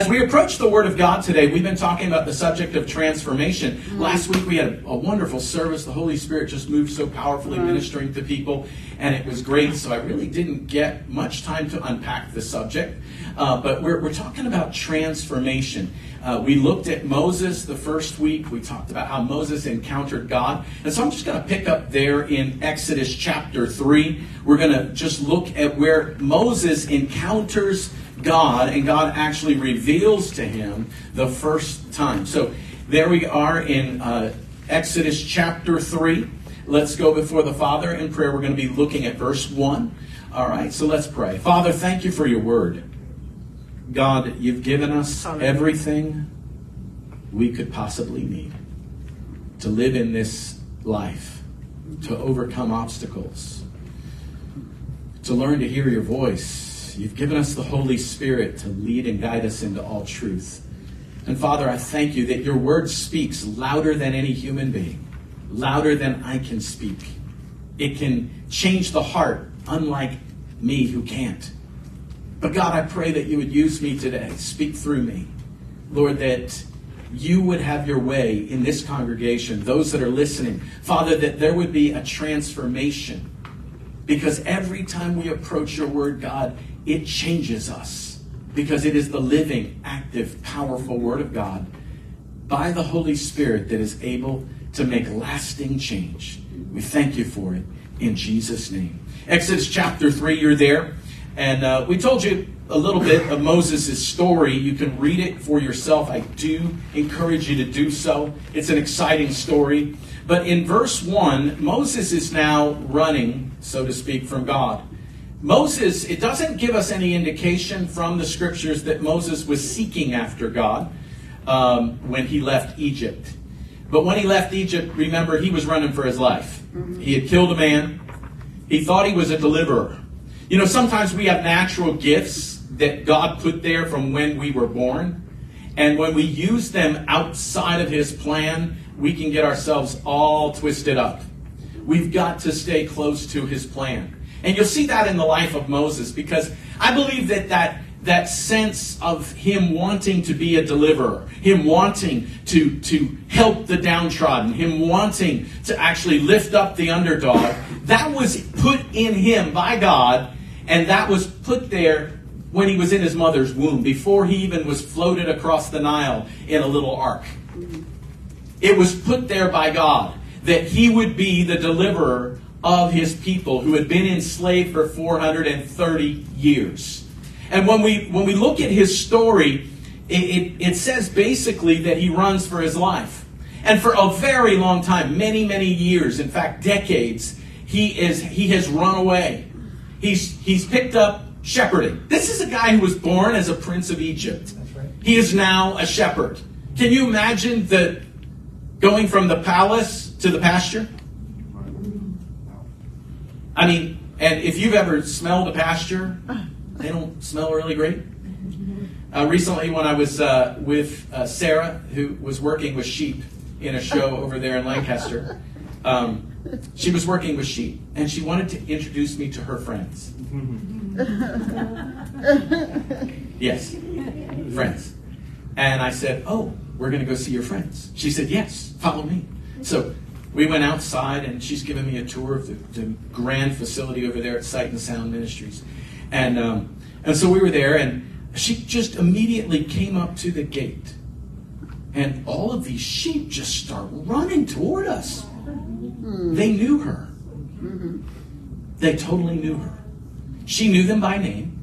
As we approach the Word of God today, we've been talking about the subject of transformation. Last week we had a wonderful service. The Holy Spirit just moved so powerfully ministering to people, and it was great. So I really didn't get much time to unpack the subject. But we're talking about transformation. We looked at Moses the first week. We talked about how Moses encountered God. And so I'm just going to pick up there in Exodus chapter 3. We're going to just look at where Moses encounters God, and God actually reveals to him the first time. So there we are in Exodus chapter 3. Let's go before the Father in prayer. We're going to be looking at verse 1. All right, so let's pray. Father, thank you for your word. God, you've given us everything we could possibly need to live in this life, to overcome obstacles, to learn to hear your voice. You've given us the Holy Spirit to lead and guide us into all truth. And Father, I thank you that your word speaks louder than any human being, louder than I can speak. It can change the heart, unlike me who can't. But God, I pray that you would use me today, speak through me. Lord, that you would have your way in this congregation, those that are listening. Father, that there would be a transformation. Because every time we approach your word, God, it changes us. Because it is the living, active, powerful word of God by the Holy Spirit that is able to make lasting change. We thank you for it in Jesus' name. Exodus chapter 3, you're there. And we told you a little bit of Moses' story. You can read it for yourself. I do encourage you to do so. It's an exciting story. But in verse 1, Moses is now running, so to speak, from God. Moses, it doesn't give us any indication from the scriptures that Moses was seeking after God when he left Egypt. But when he left Egypt, remember, he was running for his life. He had killed a man. He thought he was a deliverer. You know, sometimes we have natural gifts that God put there from when we were born. And when we use them outside of his plan, we can get ourselves all twisted up. We've got to stay close to his plan. And you'll see that in the life of Moses, because I believe that sense of him wanting to be a deliverer, him wanting to help the downtrodden, him wanting to actually lift up the underdog, that was put in him by God, and that was put there when he was in his mother's womb, before he even was floated across the Nile in a little ark. It was put there by God that he would be the deliverer of his people who had been enslaved for 430 years. And when we look at his story, it says basically that he runs for his life. And for a very long time, many, many years, in fact decades, he has run away. He's picked up shepherding. This is a guy who was born as a prince of Egypt. That's right. He is now a shepherd. Can you imagine going from the palace to the pasture? I mean, and if you've ever smelled a pasture, they don't smell really great. Recently, when I was with Sarah, who was working with sheep in a show over there in Lancaster, she was working with sheep, and she wanted to introduce me to her friends. Yes, friends. And I said, "Oh, we're going to go see your friends." She said, "Yes, follow me." So we went outside, and she's given me a tour of the grand facility over there at Sight and Sound Ministries. And so we were there, and she just immediately came up to the gate. And all of these sheep just start running toward us. They knew her. They totally knew her. She knew them by name.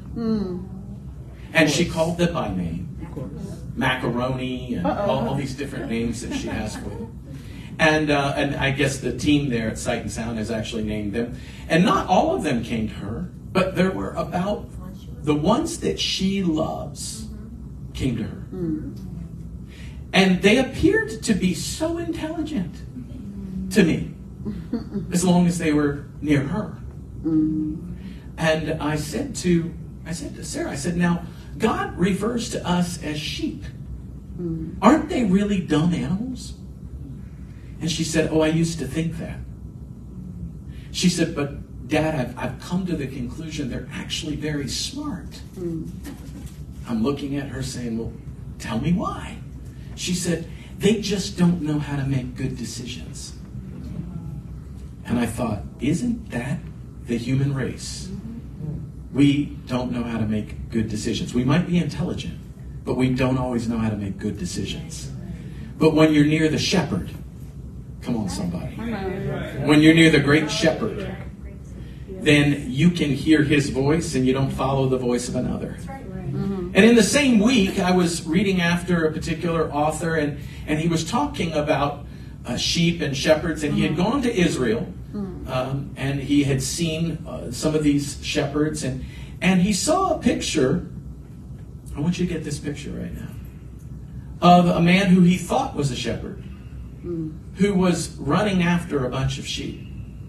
And she called them by name. Macaroni and all these different names that she has for them. And I guess the team there at Sight and Sound has actually named them. And not all of them came to her, but there were about the ones that she loves came to her. And they appeared to be so intelligent to me, as long as they were near her. And I said to Sarah, I said, "Now, God refers to us as sheep. Aren't they really dumb animals?" And she said, "Oh, I used to think that." She said, "But Dad, I've come to the conclusion they're actually very smart." I'm looking at her saying, well, tell me why. She said, they just don't know how to make good decisions. And I thought, isn't that the human race? We don't know how to make good decisions. We might be intelligent, but we don't always know how to make good decisions. But when you're near the shepherd, come on somebody, when you're near the great shepherd, then you can hear his voice and you don't follow the voice of another. And in the same week, I was reading after a particular author, and he was talking about sheep and shepherds, and he had gone to Israel, and he had seen some of these shepherds, and he saw a picture. I want you to get this picture right now of a man who he thought was a shepherd, who was running after a bunch of sheep.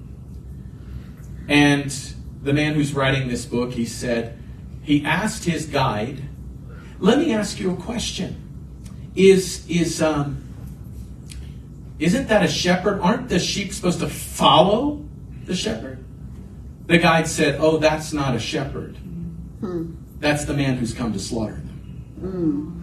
And the man who's writing this book, he said, he asked his guide, let me ask you a question. Isn't that a shepherd? Aren't the sheep supposed to follow the shepherd? The guide said, oh, that's not a shepherd. That's the man who's come to slaughter them.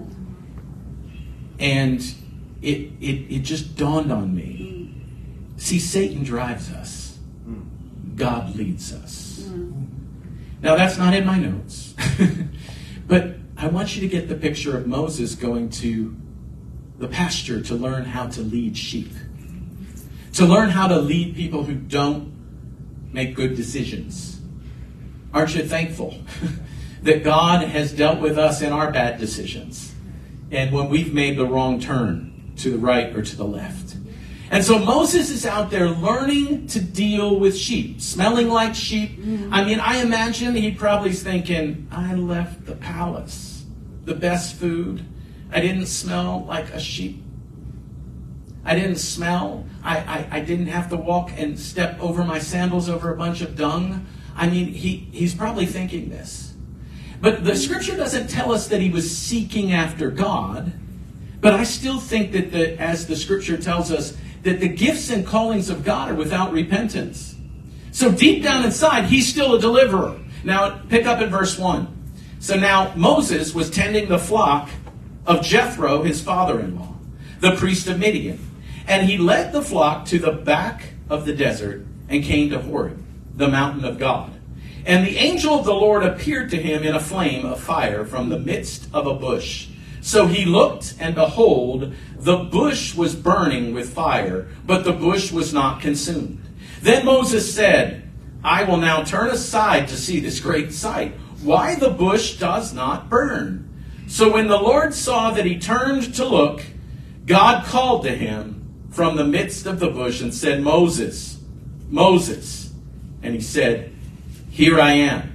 And it just dawned on me. See, Satan drives us. God leads us. Now, that's not in my notes. But I want you to get the picture of Moses going to the pasture to learn how to lead sheep. To learn how to lead people who don't make good decisions. Aren't you thankful that God has dealt with us in our bad decisions and when we've made the wrong turn to the right or to the left? And so Moses is out there learning to deal with sheep, smelling like sheep. I mean, I imagine he probably's thinking, I left the palace, the best food. I didn't smell like a sheep. I didn't smell. I didn't have to walk and step over my sandals over a bunch of dung. I mean, he's probably thinking this. But the scripture doesn't tell us that he was seeking after God. But I still think that as the scripture tells us, that the gifts and callings of God are without repentance. So deep down inside, he's still a deliverer. Now, pick up in verse 1. So now Moses was tending the flock of Jethro, his father-in-law, the priest of Midian. And he led the flock to the back of the desert and came to Horeb, the mountain of God. And the angel of the Lord appeared to him in a flame of fire from the midst of a bush. So he looked, and behold, the bush was burning with fire, but the bush was not consumed. Then Moses said, I will now turn aside to see this great sight, why the bush does not burn. So when the Lord saw that he turned to look, God called to him from the midst of the bush and said, Moses, Moses. And he said, here I am.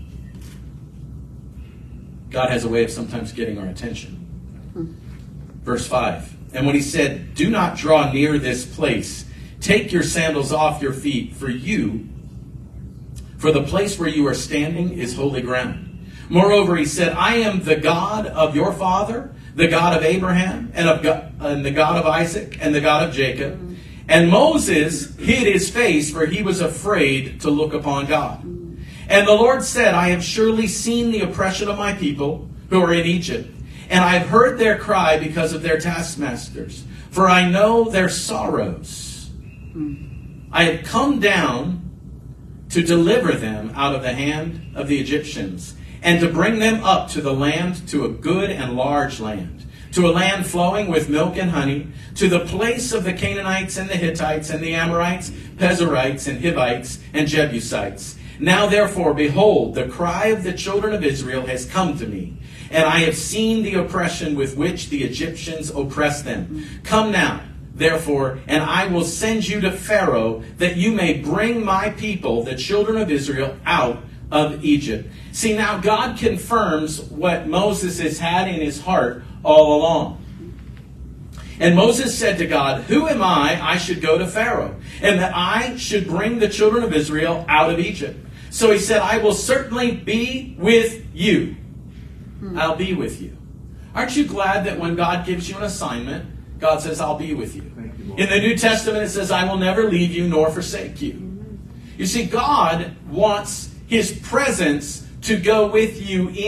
God has a way of sometimes getting our attention. Verse 5. And when he said, do not draw near this place, take your sandals off your feet, for the place where you are standing is holy ground. Moreover, he said, I am the God of your father, the God of Abraham, and the God of Isaac, and the God of Jacob. And Moses hid his face, for he was afraid to look upon God. And the Lord said, I have surely seen the oppression of my people who are in Egypt, and I have heard their cry because of their taskmasters, for I know their sorrows. I have come down to deliver them out of the hand of the Egyptians, and to bring them up to the land, to a good and large land, to a land flowing with milk and honey, to the place of the Canaanites and the Hittites and the Amorites, Pezerites and Hivites and Jebusites. Now therefore, behold, the cry of the children of Israel has come to me, and I have seen the oppression with which the Egyptians oppress them. Come now, therefore, and I will send you to Pharaoh, that you may bring my people, the children of Israel, out of Egypt. See, now God confirms what Moses has had in his heart all along. And Moses said to God, who am I should go to Pharaoh, and that I should bring the children of Israel out of Egypt? So he said, I will certainly be with you. I'll be with you. Aren't you glad that when God gives you an assignment, God says, I'll be with you? In the New Testament, it says, I will never leave you nor forsake you. You see, God wants his presence to go with you in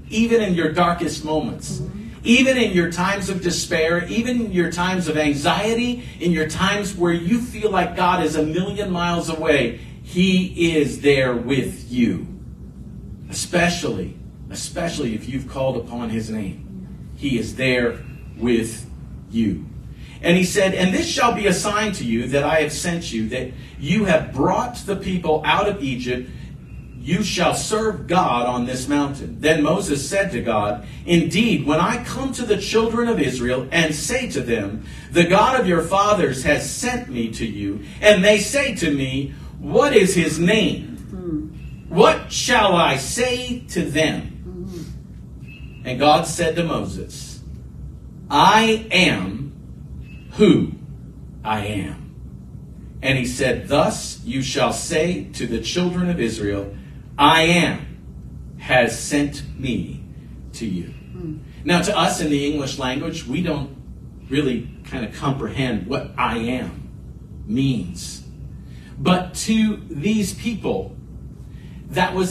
even in your darkest moments. Even in your times of despair, even in your times of anxiety, in your times where you feel like God is a million miles away, He is there with you. Especially if you've called upon His name. He is there with you. And He said, and this shall be a sign to you that I have sent you, that you have brought the people out of Egypt. You shall serve God on this mountain. Then Moses said to God, indeed, when I come to the children of Israel and say to them, the God of your fathers has sent me to you, and they say to me, what is His name? What shall I say to them? And God said to Moses, I am who I am. And He said, thus you shall say to the children of Israel, I am has sent me to you. Now, to us in the English language, we don't really kind of comprehend what I am means. But to these people, that was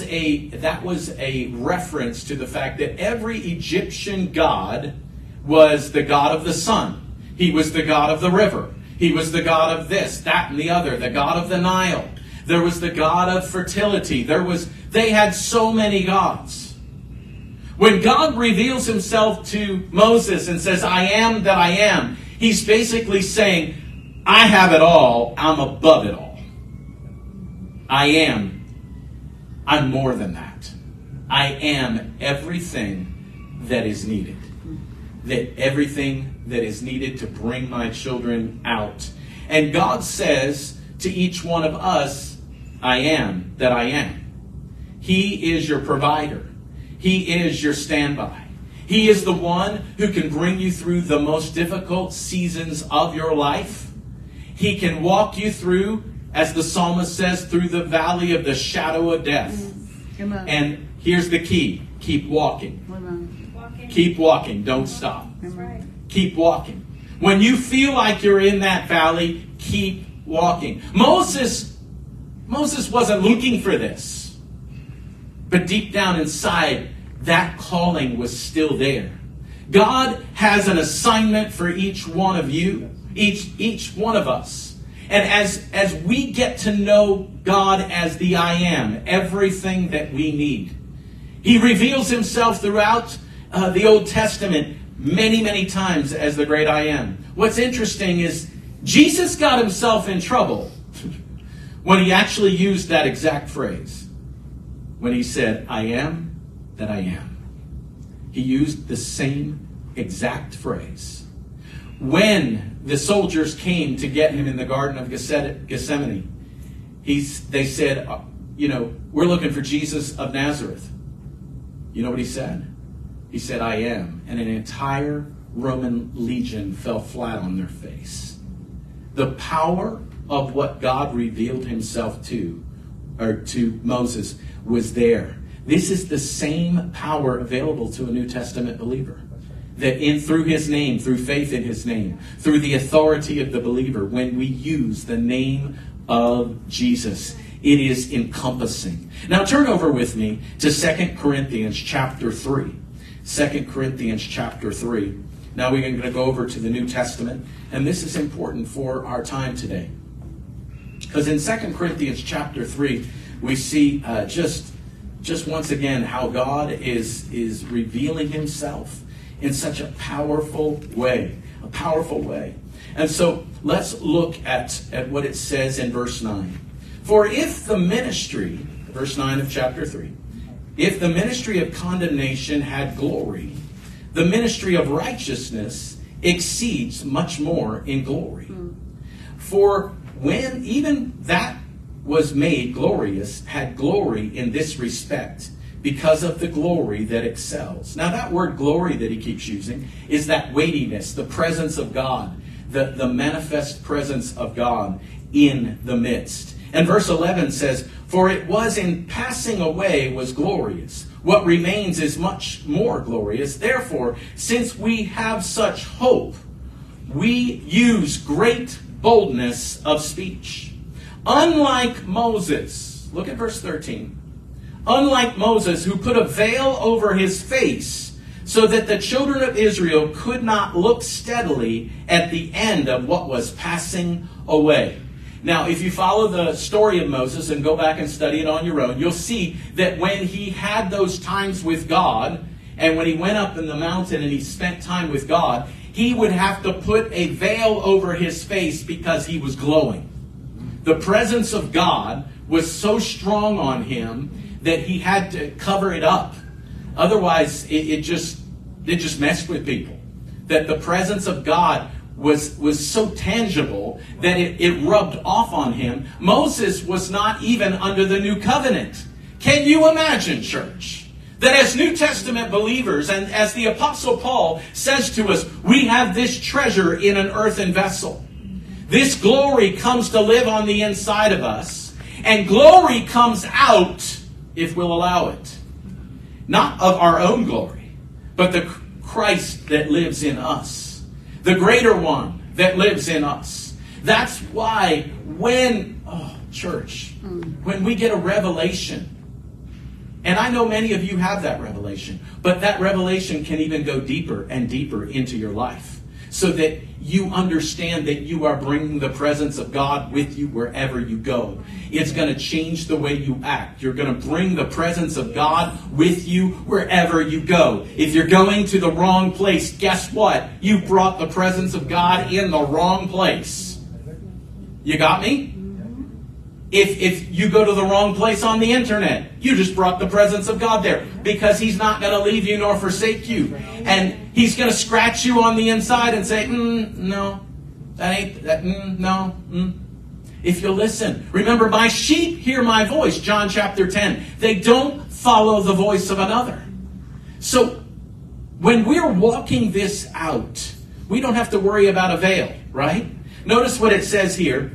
a reference to the fact that every Egyptian god was the god of the sun. He was the god of the river. He was the god of this, that, and the other, the god of the Nile. There was the god of fertility. They had so many gods. When God reveals Himself to Moses and says, I am that I am, He's basically saying, I have it all. I'm above it all. I am. I'm more than that. I am everything that is needed. That everything that is needed to bring my children out. And God says to each one of us, I am that I am. He is your provider. He is your standby. He is the one who can bring you through the most difficult seasons of your life. He can walk you through, as the psalmist says, through the valley of the shadow of death. And here's the key. Keep walking. Keep walking. Don't stop. Keep walking. When you feel like you're in that valley, keep walking. Moses wasn't looking for this. But deep down inside, that calling was still there. God has an assignment for each one of you, each one of us. And as we get to know God as the I am, everything that we need, He reveals Himself throughout the Old Testament many, many times as the great I am. What's interesting is Jesus got Himself in trouble when He actually used that exact phrase. When He said, I am that I am. He used the same exact phrase. When the soldiers came to get Him in the Garden of Gethsemane, they said, we're looking for Jesus of Nazareth. You know what He said? He said, I am. And an entire Roman legion fell flat on their face. The power of what God revealed Himself to Moses was there. This is the same power available to a New Testament believer. That through His name, through faith in His name, through the authority of the believer, when we use the name of Jesus, it is encompassing. Now turn over with me to 2 Corinthians chapter 3. 2 Corinthians chapter 3. Now we're going to go over to the New Testament, and this is important for our time today. Because in 2 Corinthians chapter 3, we see just once again how God is revealing Himself in such a powerful way. A powerful way. And so let's look at what it says in verse 9. For if the ministry, verse 9 of chapter 3, if the ministry of condemnation had glory, the ministry of righteousness exceeds much more in glory. For when even that was made glorious, had glory in this respect, because of the glory that excels. Now that word glory that he keeps using is that weightiness, the presence of God, the manifest presence of God in the midst. And verse 11 says, for it was in passing away was glorious. What remains is much more glorious. Therefore, since we have such hope, we use great boldness of speech. Unlike Moses, look at verse 13. unlike Moses, who put a veil over his face so that the children of Israel could not look steadily at the end of what was passing away. Now, if you follow the story of Moses and go back and study it on your own, you'll see that when he had those times with God, and when he went up in the mountain and he spent time with God, he would have to put a veil over his face because he was glowing. The presence of God was so strong on him that he had to cover it up. Otherwise, it just messed with people. That the presence of God was so tangible that it rubbed off on him. Moses was not even under the new covenant. Can you imagine, church, that as New Testament believers, and as the Apostle Paul says to us, we have this treasure in an earthen vessel. This glory comes to live on the inside of us, and glory comes out if we'll allow it. Not of our own glory, but the Christ that lives in us. The greater one that lives in us. That's why when we get a revelation, and I know many of you have that revelation, but that revelation can even go deeper and deeper into your life so that you understand that you are bringing the presence of God with you wherever you go. It's going to change the way you act. You're going to bring the presence of God with you wherever you go. If you're going to the wrong place, guess what? You brought the presence of God in the wrong place. You got me? If you go to the wrong place on the internet, you just brought the presence of God there, because He's not going to leave you nor forsake you. And He's going to scratch you on the inside and say, no, that ain't, that, no. If you listen. Remember, my sheep hear my voice, John chapter 10. They don't follow the voice of another. So when we're walking this out, we don't have to worry about a veil, right? Notice what it says here.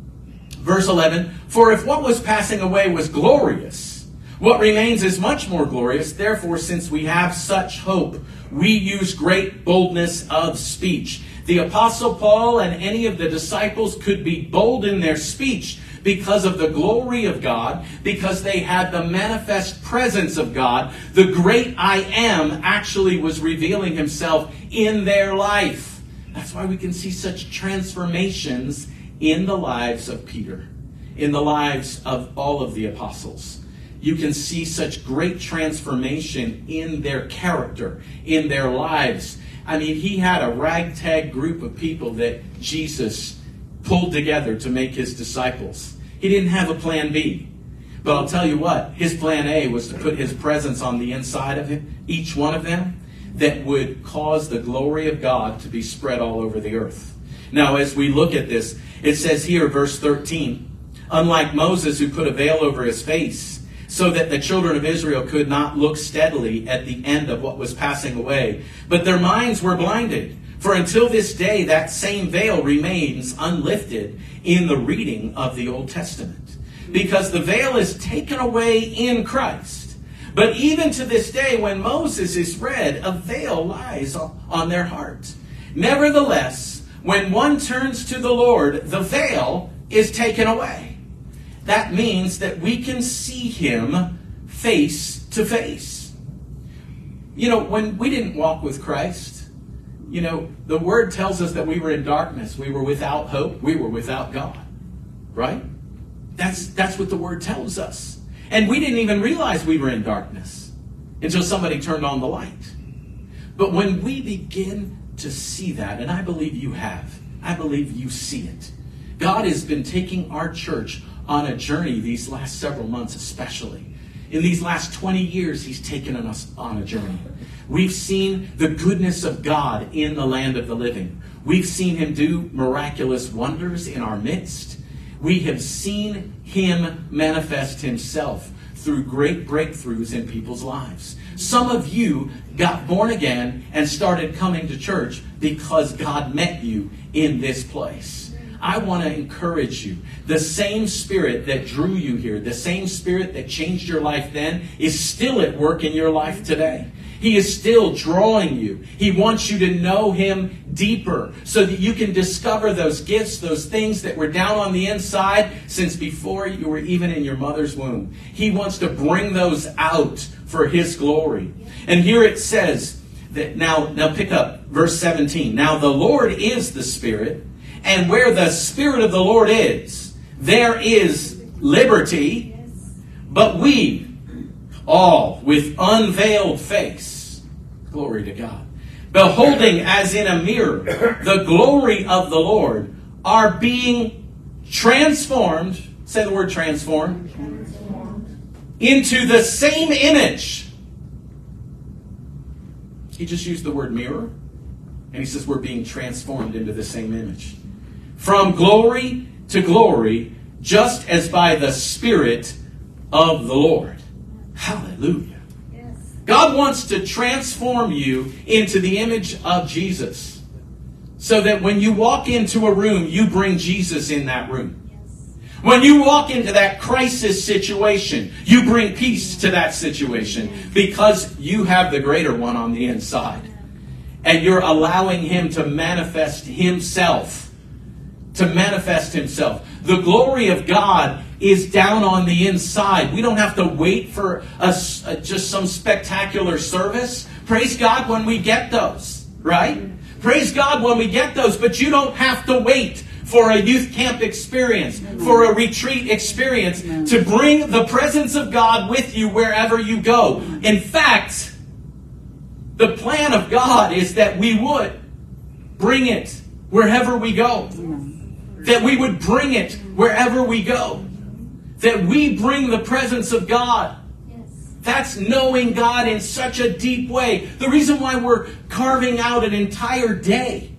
Verse 11, for if what was passing away was glorious, what remains is much more glorious. Therefore, since we have such hope, we use great boldness of speech. The Apostle Paul and any of the disciples could be bold in their speech because of the glory of God, because they had the manifest presence of God. The great I Am actually was revealing Himself in their life. That's why we can see such transformations in the lives of Peter, in the lives of all of the apostles. You can see such great transformation in their character, in their lives. I mean, he had a ragtag group of people that Jesus pulled together to make His disciples. He didn't have a plan B. But I'll tell you what, His plan A was to put His presence on the inside of him, each one of them, that would cause the glory of God to be spread all over the earth. Now, as we look at this, it says here, verse 13, unlike Moses, who put a veil over his face, so that the children of Israel could not look steadily at the end of what was passing away, but their minds were blinded. For until this day, that same veil remains unlifted in the reading of the Old Testament, because the veil is taken away in Christ. But even to this day, when Moses is read, a veil lies on their heart. Nevertheless, when one turns to the Lord, the veil is taken away. That means that we can see Him face to face. You know, when we didn't walk with Christ, you know, the Word tells us that we were in darkness. We were without hope. We were without God. Right? That's what the Word tells us. And we didn't even realize we were in darkness until somebody turned on the light. But when we begin to see that, and I believe you have. I believe you see it. God has been taking our church on a journey these last several months especially. In these last 20 years, He's taken us on a journey. We've seen the goodness of God in the land of the living. We've seen Him do miraculous wonders in our midst. We have seen Him manifest Himself through great breakthroughs in people's lives. Some of you got born again and started coming to church because God met you in this place. I want to encourage you. The same Spirit that drew you here, the same Spirit that changed your life then, is still at work in your life today. He is still drawing you. He wants you to know Him deeper so that you can discover those gifts, those things that were down on the inside since before you were even in your mother's womb. He wants to bring those out for His glory. And here it says that now pick up verse 17. Now the Lord is the Spirit, and where the Spirit of the Lord is, there is liberty. But we, all with unveiled face, glory to God, beholding as in a mirror the glory of the Lord, are being transformed, say the word transformed, into the same image. He just used the word mirror, and he says we're being transformed into the same image. From glory to glory, just as by the Spirit of the Lord. Hallelujah. Yes. God wants to transform you into the image of Jesus, so that when you walk into a room, you bring Jesus in that room. Yes. When you walk into that crisis situation, you bring peace to that situation because you have the greater one on the inside. And you're allowing Him to manifest Himself. The glory of God is down on the inside. We don't have to wait for just some spectacular service. Praise God when we get those, right? Praise God when we get those, but you don't have to wait for a youth camp experience, for a retreat experience, to bring the presence of God with you wherever you go. In fact, the plan of God is that we would bring it wherever we go. That we would bring it wherever we go. That we bring the presence of God. That's knowing God in such a deep way. The reason why we're carving out an entire day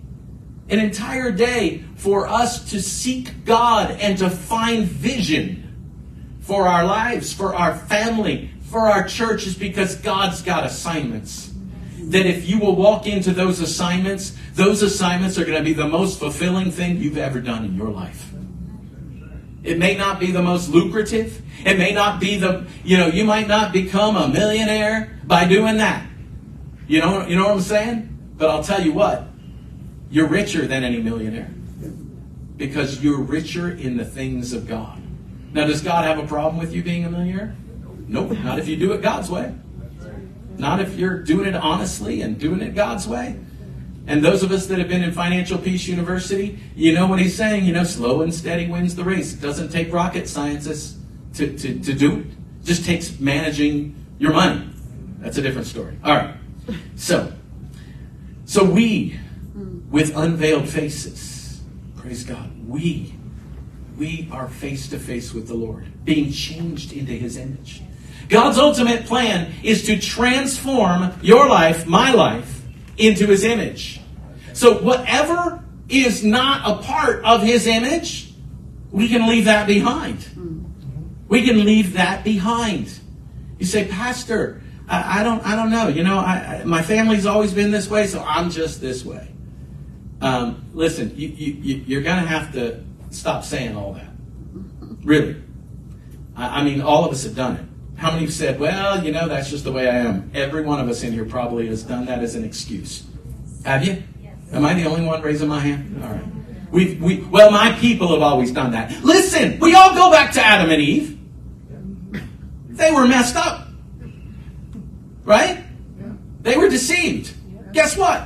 for us to seek God and to find vision for our lives, for our family, for our church, is because God's got assignments. That if you will walk into those assignments are going to be the most fulfilling thing you've ever done in your life. It may not be the most lucrative. It may not be you might not become a millionaire by doing that. You know what I'm saying? But I'll tell you what, you're richer than any millionaire. Because you're richer in the things of God. Now, does God have a problem with you being a millionaire? Nope, not if you do it God's way. Not if you're doing it honestly and doing it God's way. And those of us that have been in Financial Peace University, you know what he's saying. Slow and steady wins the race. It doesn't take rocket scientists to do it. It just takes managing your money. That's a different story. All right. So we, with unveiled faces, praise God, we are face to face with the Lord, being changed into His image. God's ultimate plan is to transform your life, my life, into His image. So whatever is not a part of His image, we can leave that behind. We can leave that behind. You say, Pastor, I don't know. My family's always been this way, so I'm just this way. Listen, you're going to have to stop saying all that. Really. I mean, all of us have done it. How many have said, well, that's just the way I am? Every one of us in here probably has done that as an excuse. Have you? Yes. Am I the only one raising my hand? All right. Well, my people have always done that. Listen, we all go back to Adam and Eve. They were messed up. Right? They were deceived. Guess what?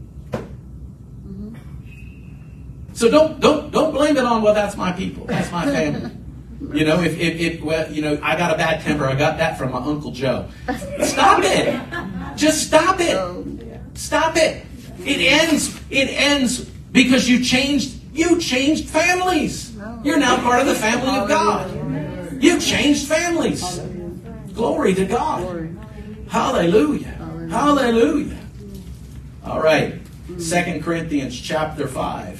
So don't blame it on, well, that's my people. That's my family. I got a bad temper. I got that from my Uncle Joe. Stop it. Just stop it. Stop it. It ends because you changed families. You're now part of the family of God. You changed families. Glory to God. Hallelujah. Hallelujah. All right. 2 Corinthians chapter 5.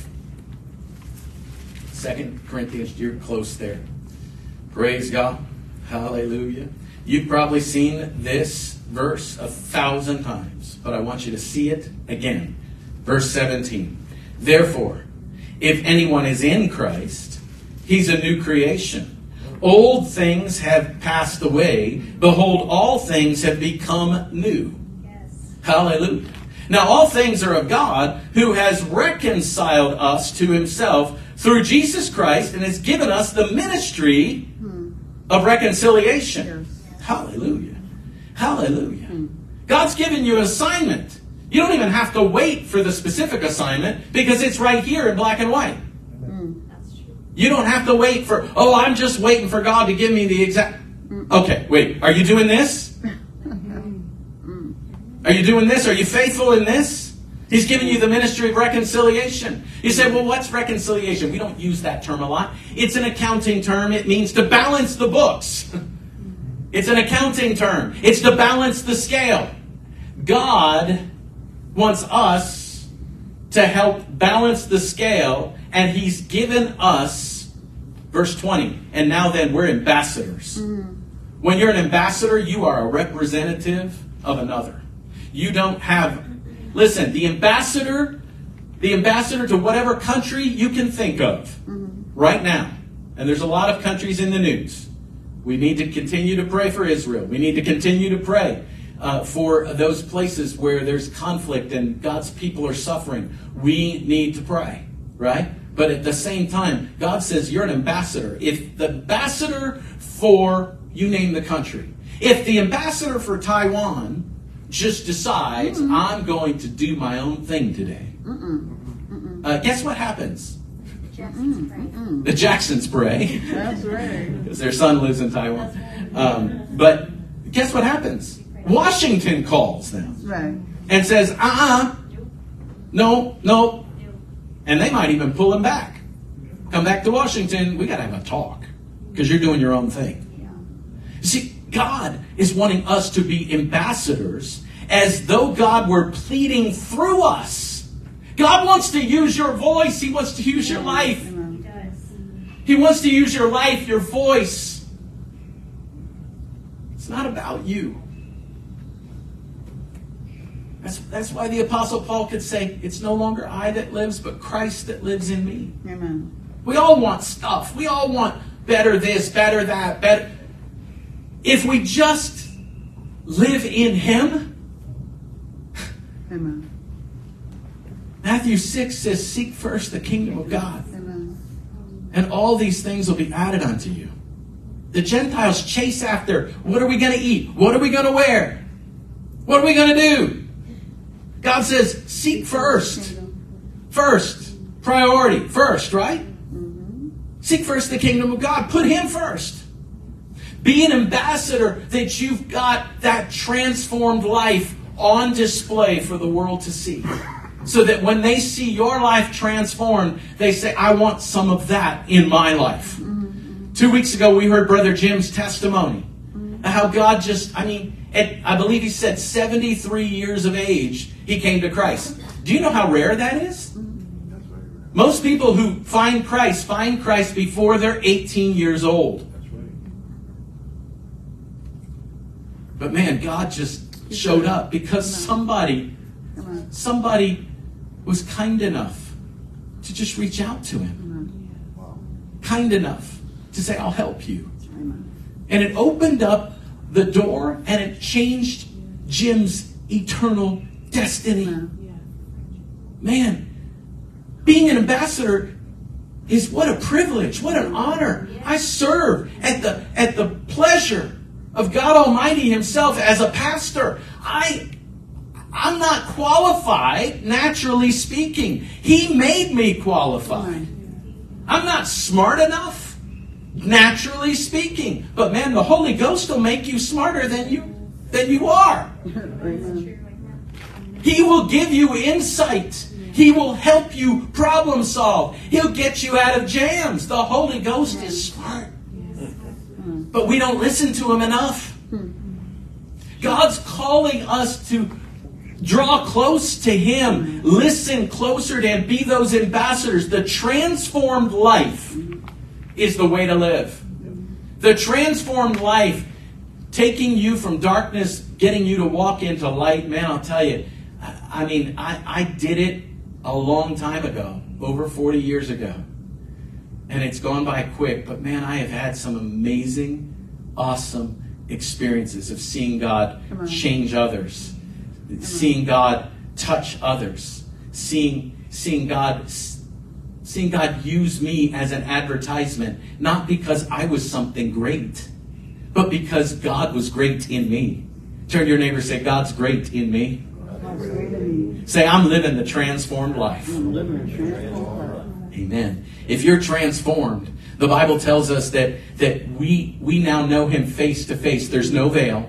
2 Corinthians, you're close there. Praise God. Hallelujah. You've probably seen this verse 1,000 times, but I want you to see it again. Verse 17. Therefore, if anyone is in Christ, he's a new creation. Old things have passed away. Behold, all things have become new. Yes. Hallelujah. Now all things are of God, who has reconciled us to himself through Jesus Christ and has given us the ministry of reconciliation. Hallelujah. Hallelujah. God's given you an assignment. You don't even have to wait for the specific assignment because it's right here in black and white. You don't have to wait for, I'm just waiting for God to give me the exact... Okay, wait, are you doing this? Are you doing this? Are you faithful in this? He's giving you the ministry of reconciliation. You say, well, what's reconciliation? We don't use that term a lot. It's an accounting term. It means to balance the books. It's an accounting term. It's to balance the scale. God wants us to help balance the scale, and he's given us, verse 20, and now then, we're ambassadors. When you're an ambassador, you are a representative of another. You don't have... Listen, the ambassador to whatever country you can think of right now, and there's a lot of countries in the news. We need to continue to pray for Israel. We need to continue to pray for those places where there's conflict and God's people are suffering. We need to pray, right? But at the same time, God says you're an ambassador. If the ambassador for, you name the country, if the ambassador for Taiwan just decides, I'm going to do my own thing today, guess what happens? The Jacksons pray. That's right. Because their son lives in Taiwan. But guess what happens? Washington calls them. Right. And says, no. And they might even pull him back. Come back to Washington. We got to have a talk. Because you're doing your own thing. You see, God is wanting us to be ambassadors as though God were pleading through us. God wants to use your voice. He wants to use your life. He wants to use your life, your voice. It's not about you. That's why the Apostle Paul could say, it's no longer I that lives, but Christ that lives in me. Amen. We all want stuff. We all want better this, better that, better. If we just live in him. Amen. Matthew 6 says, seek first the kingdom of God. Amen. And all these things will be added unto you. The Gentiles chase after, what are we going to eat? What are we going to wear? What are we going to do? God says, seek first. First. Priority. First, right? Seek first the kingdom of God. Put him first. Be an ambassador that you've got that transformed life on display for the world to see. So that when they see your life transformed, they say, I want some of that in my life. 2 weeks ago, we heard Brother Jim's testimony. How God I believe he said 73 years of age, he came to Christ. Do you know how rare that is? Most people who find Christ before they're 18 years old. But man, God just showed up because somebody was kind enough to just reach out to him. Kind enough to say, I'll help you. And it opened up the door and it changed Jim's eternal destiny. Man, being an ambassador is what a privilege, what an honor. I serve at the pleasure of God Almighty himself as a pastor. I'm not qualified, naturally speaking. He made me qualified. I'm not smart enough, naturally speaking. But man, the Holy Ghost will make you smarter than you are. He will give you insight. He will help you problem solve. He'll get you out of jams. The Holy Ghost is smart. But we don't listen to him enough. God's calling us to draw close to him, listen closer to him, be those ambassadors. The transformed life is the way to live. The transformed life, taking you from darkness, getting you to walk into light. Man, I'll tell you, I did it a long time ago, over 40 years ago. And it's gone by quick, but man, I have had some amazing, awesome experiences of seeing God change others. seeing God touch others, seeing God use me as an advertisement, not because I was something great, but because God was great in me. Turn to your neighbor and say, God's great in me. Say, I'm living the transformed life. Amen. If you're transformed, the Bible tells us that we now know Him face to face. There's no veil.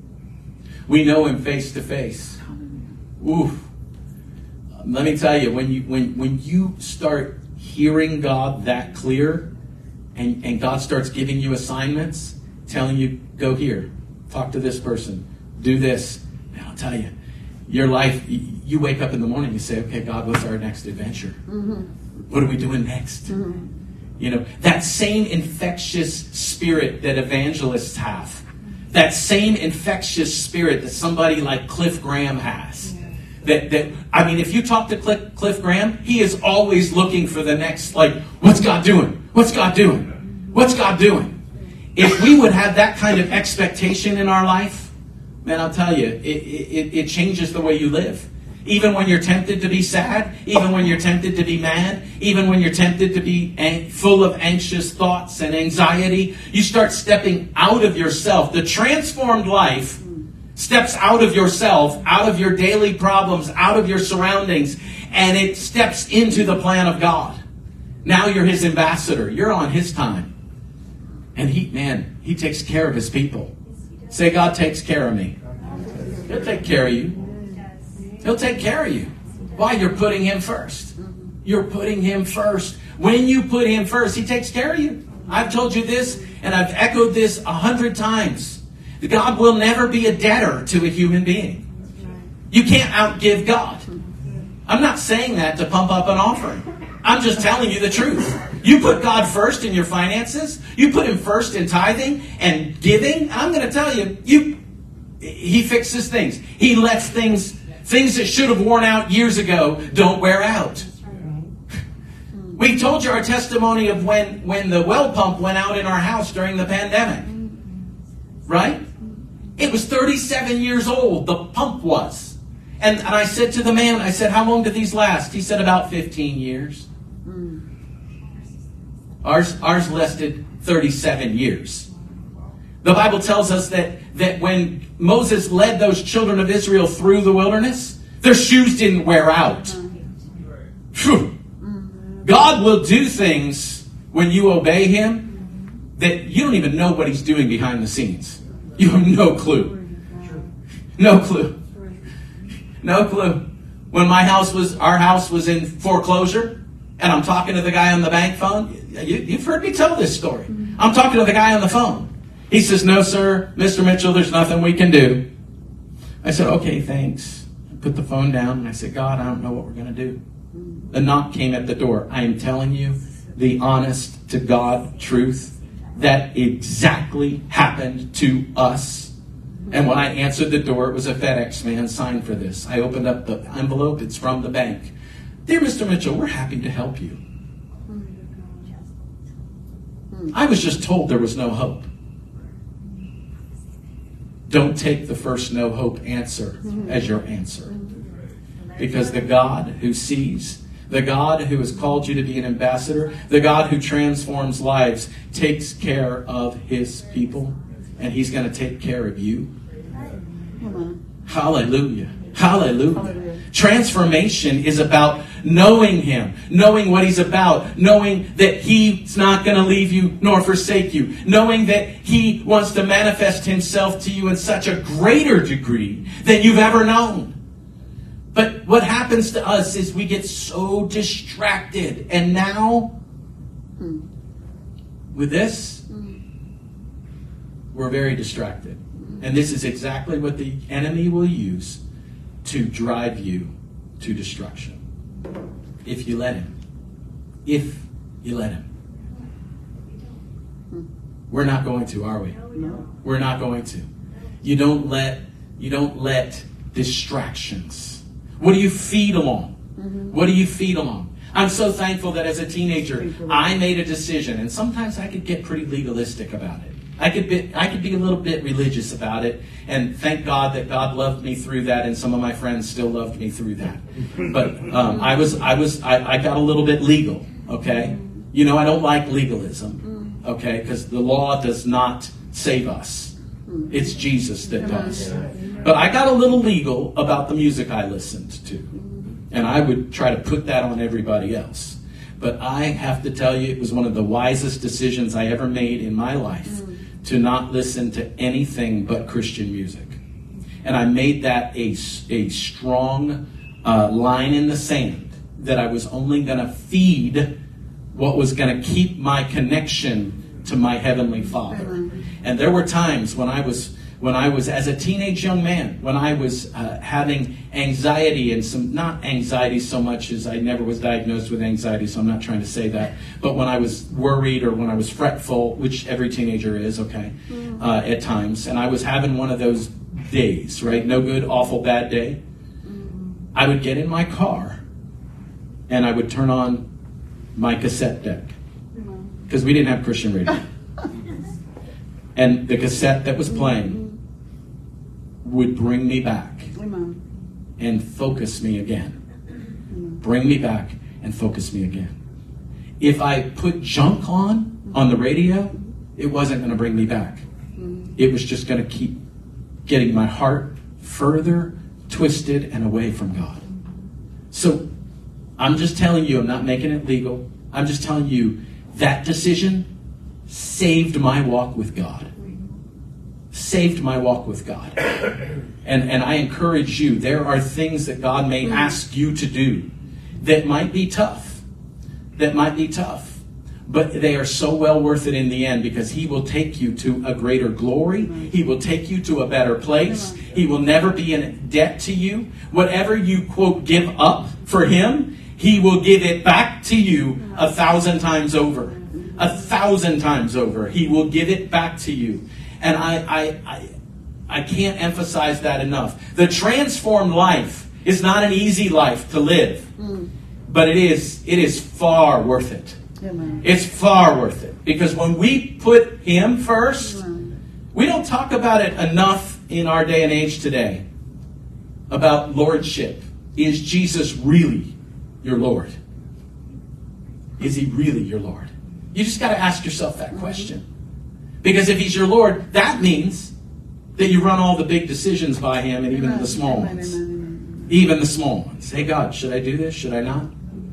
We know Him face to face. Oof. Let me tell you, when you start hearing God that clear, and God starts giving you assignments, telling you, go here, talk to this person, do this, and I'll tell you, your life, you wake up in the morning, you say, okay, God, what's our next adventure? What are we doing next? You know, that same infectious spirit that evangelists have, that same infectious spirit that somebody like Cliff Graham has. I mean, if you talk to Cliff Graham, he is always looking for the next, like, what's God doing? What's God doing? What's God doing? If we would have that kind of expectation in our life, man, I'll tell you, it changes the way you live. Even when you're tempted to be sad, even when you're tempted to be mad, even when you're tempted to be full of anxious thoughts and anxiety, you start stepping out of yourself. The transformed life steps out of yourself, out of your daily problems, out of your surroundings, and it steps into the plan of God. Now you're His ambassador. You're on His time. And He takes care of His people. Say, God takes care of me. He'll take care of you. He'll take care of you. Why? You're putting Him first. You're putting Him first. When you put Him first, He takes care of you. I've told you this, and I've echoed this 100 times. God will never be a debtor to a human being. You can't outgive God. I'm not saying that to pump up an offering. I'm just telling you the truth. You put God first in your finances. You put Him first in tithing and giving. I'm going to tell you, He fixes things. He lets things that should have worn out years ago don't wear out. We told you our testimony of when the well pump went out in our house during the pandemic. Right? It was 37 years old, the pump was. And I said to the man, I said, how long do these last? He said, about 15 years. Ours lasted 37 years. The Bible tells us that when Moses led those children of Israel through the wilderness, their shoes didn't wear out. Phew. God will do things when you obey Him that you don't even know what He's doing behind the scenes. You have no clue. No clue. No clue. When our house was in foreclosure, and I'm talking to the guy on the bank phone, you've heard me tell this story. I'm talking to the guy on the phone. He says, no, sir, Mr. Mitchell, there's nothing we can do. I said, okay, thanks. I put the phone down, and I said, God, I don't know what we're going to do. A knock came at the door. I am telling you the honest to God truth. That exactly happened to us. And when I answered the door, it was a FedEx man signed for this. I opened up the envelope. It's from the bank. Dear Mr. Mitchell, we're happy to help you. I was just told there was no hope. Don't take the first no hope answer as your answer. Because the God who sees, the God who has called you to be an ambassador, the God who transforms lives, takes care of His people, and He's going to take care of you. Hallelujah. Hallelujah. Transformation is about knowing Him, knowing what He's about, knowing that He's not going to leave you nor forsake you, knowing that He wants to manifest Himself to you in such a greater degree than you've ever known. But what happens to us is we get so distracted. And now, with this, we're very distracted. And this is exactly what the enemy will use to drive you to destruction. If you let him. If you let him. We're not going to, are we? No. We're not going to. You don't let distractions. What do you feed along? What do you feed along? I'm so thankful that as a teenager, I made a decision, and sometimes I could get pretty legalistic about it. I could be a little bit religious about it, and thank God that God loved me through that, and some of my friends still loved me through that. But I got a little bit legal, okay? You know, I don't like legalism, okay? Because the law does not save us. It's Jesus that does. But I got a little legal about the music I listened to, and I would try to put that on everybody else. But I have to tell you, it was one of the wisest decisions I ever made in my life to not listen to anything but Christian music. And I made that a strong line in the sand, that I was only going to feed what was going to keep my connection to my Heavenly Father. And there were times when I was as a teenage young man, when I was having anxiety, and some, not anxiety so much as I never was diagnosed with anxiety, so I'm not trying to say that, but when I was worried or when I was fretful, which every teenager is, okay, at times, and I was having one of those days, right, no good, awful, bad day, I would get in my car and I would turn on my cassette deck, because we didn't have Christian radio. And the cassette that was playing would bring me back and focus me again. Bring me back and focus me again. If I put junk on the radio, it wasn't going to bring me back. It was just going to keep getting my heart further twisted and away from God. So I'm just telling you, I'm not making it legal. I'm just telling you that decision saved my walk with God. Saved my walk with God. And I encourage you, there are things that God may ask you to do that might be tough. But they are so well worth it in the end, because He will take you to a greater glory. He will take you to a better place. He will never be in debt to you. Whatever you, quote, give up for Him, He will give it back to you 1,000 times over. 1,000 times over. He will give it back to you. And I can't emphasize that enough. The transformed life is not an easy life to live. But it is far worth it. It's far worth it. Because when we put Him first, we don't talk about it enough in our day and age today. About lordship. Is Jesus really your Lord? Is He really your Lord? You just got to ask yourself that question. Because if He's your Lord, that means that you run all the big decisions by Him, and even the small ones. Even the small ones. Hey, God, should I do this? Should I not?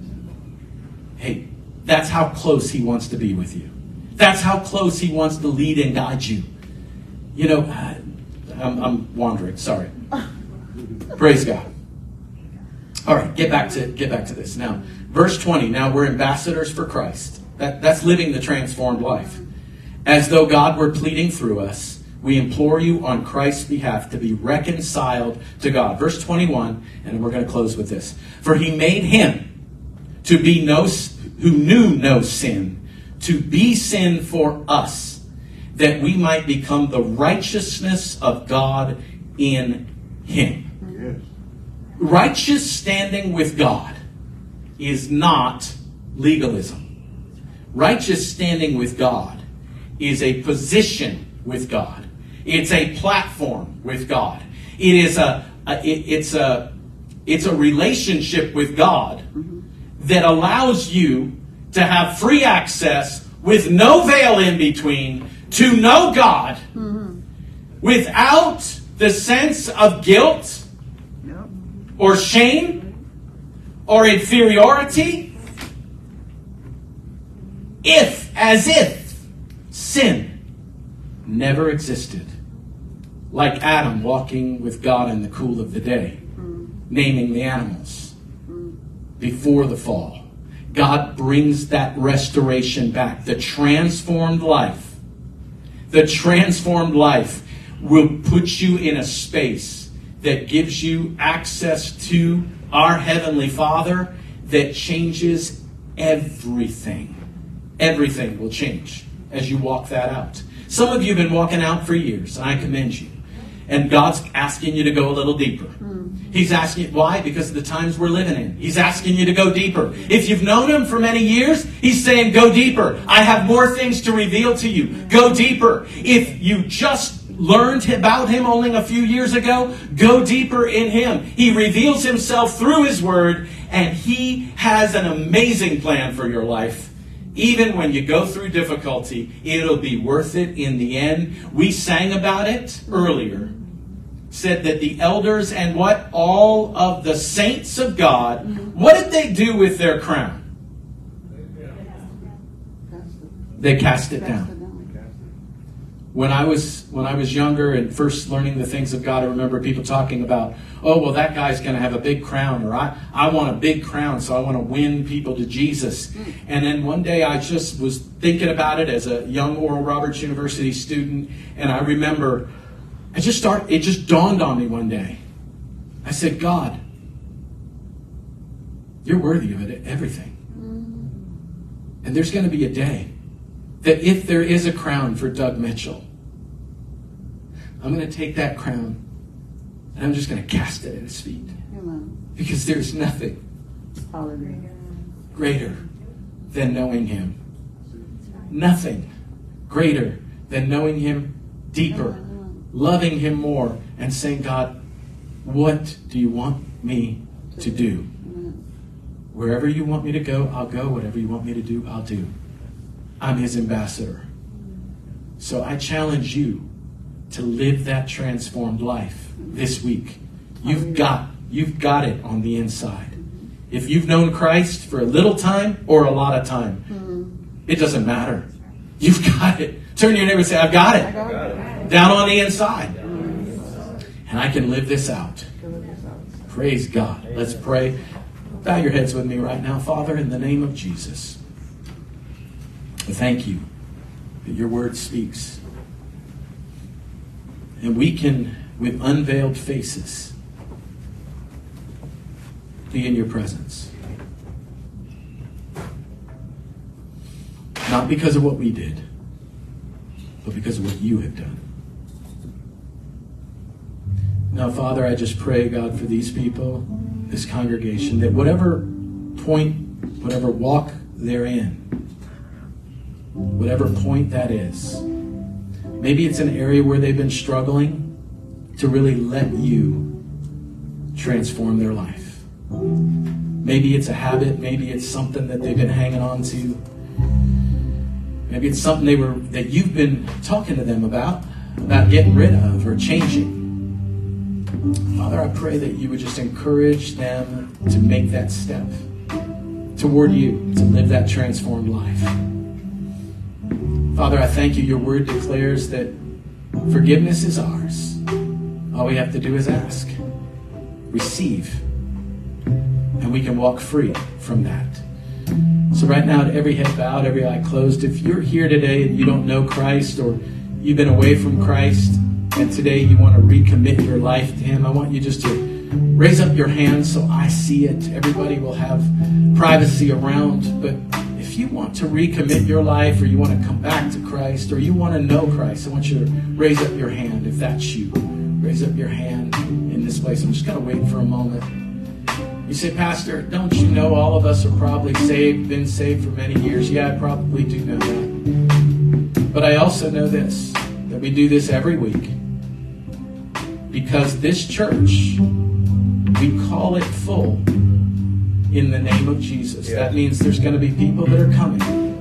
Hey, that's how close He wants to be with you. That's how close He wants to lead and guide you. You know, I'm wandering. Sorry. Praise God. All right, get back to this. Now, verse 20. Now we're ambassadors for Christ. That's living the transformed life. As though God were pleading through us, we implore you on Christ's behalf to be reconciled to God. Verse 21, and we're going to close with this. For He made Him to be who knew no sin, to be sin for us, that we might become the righteousness of God in Him. Yes. Righteous standing with God is not legalism. Righteous standing with God is a position with God. It's a platform with God. It's a relationship with God that allows you to have free access with no veil in between to know God without the sense of guilt or shame or inferiority, as if sin never existed. Like Adam walking with God in the cool of the day, naming the animals before the fall. God brings that restoration back. The transformed life will put you in a space that gives you access to our Heavenly Father that changes everything. Everything will change as you walk that out. Some of you have been walking out for years, and I commend you. And God's asking you to go a little deeper. He's asking, why? Because of the times we're living in. He's asking you to go deeper. If you've known Him for many years, He's saying, go deeper. I have more things to reveal to you. Go deeper. If you just learned about Him only a few years ago, go deeper in Him. He reveals Himself through His Word, and He has an amazing plan for your life. Even when you go through difficulty, it'll be worth it in the end. We sang about it earlier. Said that the elders and what? All of the saints of God, what did they do with their crown? They cast it down. When I was younger and first learning the things of God, I remember people talking about, oh, well, that guy's going to have a big crown, or I want a big crown, so I want to win people to Jesus. And then one day I just was thinking about it as a young Oral Roberts University student, and I remember it just dawned on me one day. I said, God, you're worthy of it, everything. And there's going to be a day that if there is a crown for Doug Mitchell, I'm going to take that crown and I'm just going to cast it at His feet. Because there's nothing greater than knowing Him. Nothing greater than knowing Him deeper, loving Him more, and saying, God, what do you want me to do? Wherever you want me to go, I'll go. Whatever you want me to do, I'll do. I'm His ambassador. So I challenge you to live that transformed life this week. You've got it on the inside. If you've known Christ for a little time or a lot of time, it doesn't matter. You've got it. Turn to your neighbor and say, I've got it. Down on the inside. And I can live this out. Praise God. Let's pray. Bow your heads with me right now. Father, in the name of Jesus, thank you that your word speaks. And we can, with unveiled faces, be in your presence. Not because of what we did, but because of what you have done. Now, Father, I just pray, God, for these people, this congregation, that whatever point, whatever walk they're in, whatever point that is, maybe it's an area where they've been struggling to really let you transform their life. Maybe it's a habit, maybe it's something that they've been hanging on to. Maybe it's something that you've been talking to them about getting rid of or changing. Father, I pray that you would just encourage them to make that step toward you, to live that transformed life. Father, I thank you. Your word declares that forgiveness is ours. All we have to do is ask, receive, and we can walk free from that. So right now, every head bowed, every eye closed, if you're here today and you don't know Christ, or you've been away from Christ, and today you want to recommit your life to Him, I want you just to raise up your hand so I see it. Everybody will have privacy around. But if you want to recommit your life, or you want to come back to Christ, or you want to know Christ, I want you to raise up your hand if that's you. Raise up your hand in this place. I'm just going to wait for a moment. You say, Pastor, don't you know all of us are probably saved, been saved for many years? Yeah, I probably do know that. But I also know this, that we do this every week. Because this church, we call it full in the name of Jesus. That means there's going to be people that are coming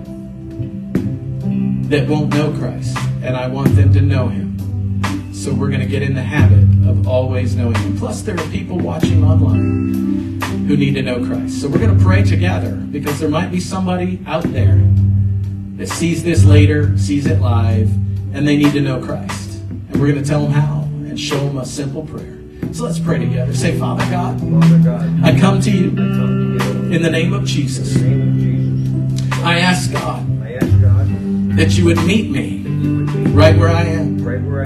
that won't know Christ. And I want them to know Him. So we're going to get in the habit of always knowing Him. Plus, there are people watching online who need to know Christ. So we're going to pray together, because there might be somebody out there that sees this later, sees it live, and they need to know Christ. And we're going to tell them how and show them a simple prayer. So let's pray together. Say, Father God, I come to you in the name of Jesus. I ask God that you would meet me right where I am.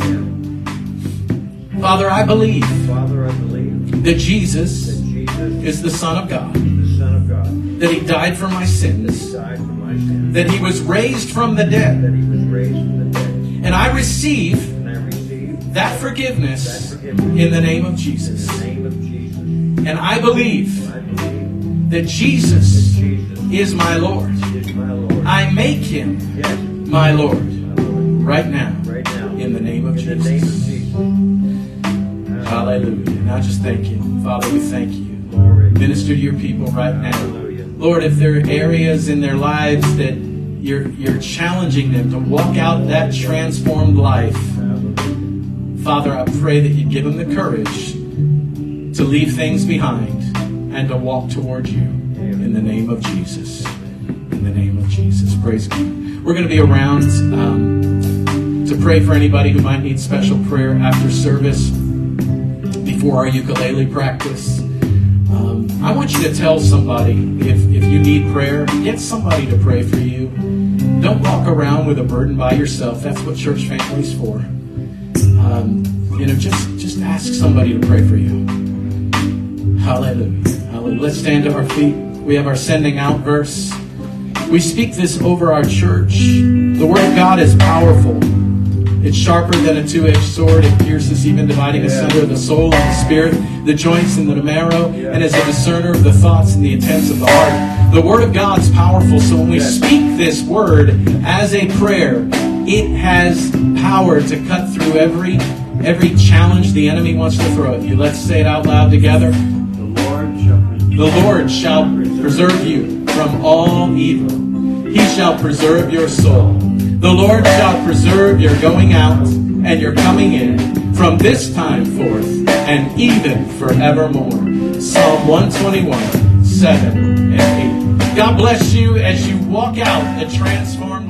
Father, I believe that Jesus is the Son of God, that He died for my sins, that He was raised from the dead, and I receive that forgiveness in the name of Jesus. And I believe that Jesus is my Lord. I make him my Lord right now in the name of Jesus. Hallelujah. Now just thank him. Father, we thank you. Minister to your people right now. Lord, if there are areas in their lives that you're challenging them to walk out that transformed life, Father, I pray that you give them the courage to leave things behind and to walk toward you in the name of Jesus. In the name of Jesus. Praise God. We're going to be around to pray for anybody who might need special prayer after service before our ukulele practice. I want you to tell somebody if you need prayer, get somebody to pray for you. Don't walk around with a burden by yourself. That's what church family's for. Just ask somebody to pray for you. Hallelujah. Hallelujah. Let's stand to our feet. We have our sending out verse. We speak this over our church. The Word of God is powerful. It's sharper than a two-edged sword. It pierces even dividing asunder the soul and the spirit, the joints and the marrow, and is a discerner of the thoughts and the intents of the heart. The Word of God's powerful, so when we speak this Word as a prayer, it has power to cut through every challenge the enemy wants to throw at you. Let's say it out loud together. The Lord shall preserve you from all evil. He shall preserve your soul. The Lord shall preserve your going out and your coming in from this time forth and even forevermore. Psalm 121, 7 and 8. God bless you as you walk out a transformed